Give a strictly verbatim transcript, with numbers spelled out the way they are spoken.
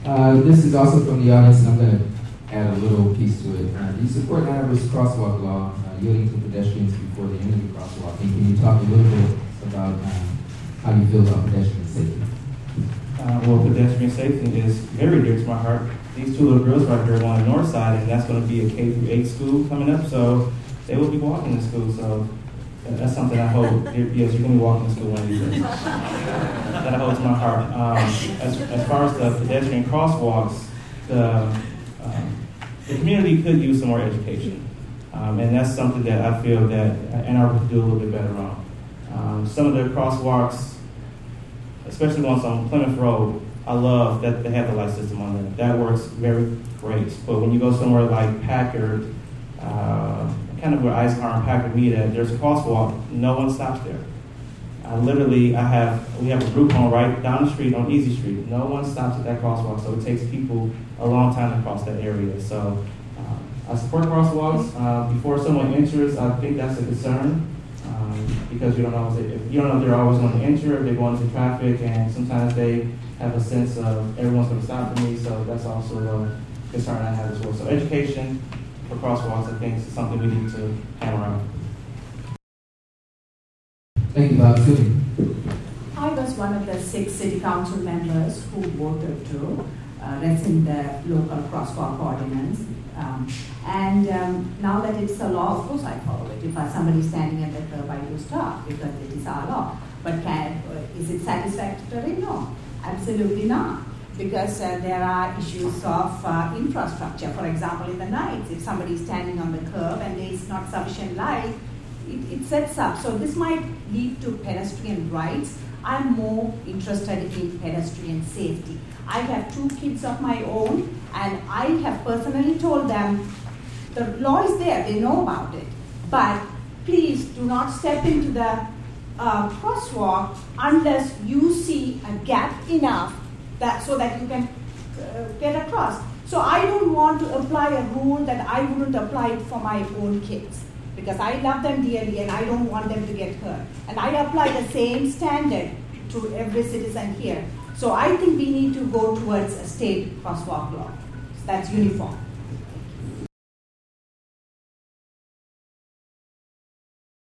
Uh, this is also from the audience, and I'm going to add a little piece to it. Uh, do you support Ann Arbor's crosswalk law, uh, yielding to pedestrians before the end of the crosswalk? And can you talk a little bit about um, how you feel about pedestrian safety? Uh, well, pedestrian safety is very dear to my heart. These two little girls right here are on the north side, and that's going to be a K through eight school coming up, so they will be walking to school. So that's something I hope. Yes, you're going to be walking to school one of these days. That I hold to my heart. Um, as, as far as the pedestrian crosswalks, the, um, the community could use some more education, um, and that's something that I feel that Ann Arbor could do a little bit better on. Um, some of the crosswalks, especially ones on Plymouth Road, I love that they have the light system on there. That works very great. But when you go somewhere like Packard, uh, kind of where Eisenhower and Packard meet at, there's a crosswalk. No one stops there. Uh, literally, I have we have a group home right down the street on Easy Street. No one stops at that crosswalk, so it takes people a long time to cross that area. So uh, I support crosswalks. Uh, before someone enters, I think that's a concern. Um, because you don't know if you don't know if they're always going to enter, if they're going into traffic, and sometimes they have a sense of everyone's going to stop for me. So that's also a concern I have as well. So education for crosswalks, I think, is something we need to hammer out. Thank you, Bob. Julie. I was one of the six city council members who voted to uh, rescind the local crosswalk ordinance. Um, and um, now that it's a law, of course I follow it. If uh, somebody's standing at the curb, I do stop because it is our law. But can, uh, is it satisfactory? No, absolutely not. Because uh, there are issues of uh, infrastructure. For example, in the nights, if somebody is standing on the curb and there is not sufficient light, it, it sets up. So this might lead to pedestrian rights. I'm more interested in pedestrian safety. I have two kids of my own, and I have personally told them, the law is there, they know about it, but please do not step into the uh, crosswalk unless you see a gap enough that so that you can uh, get across. So I don't want to apply a rule that I wouldn't apply it for my own kids, because I love them dearly and I don't want them to get hurt. And I apply the same standard to every citizen here. So I think we need to go towards a state crosswalk law that's uniform.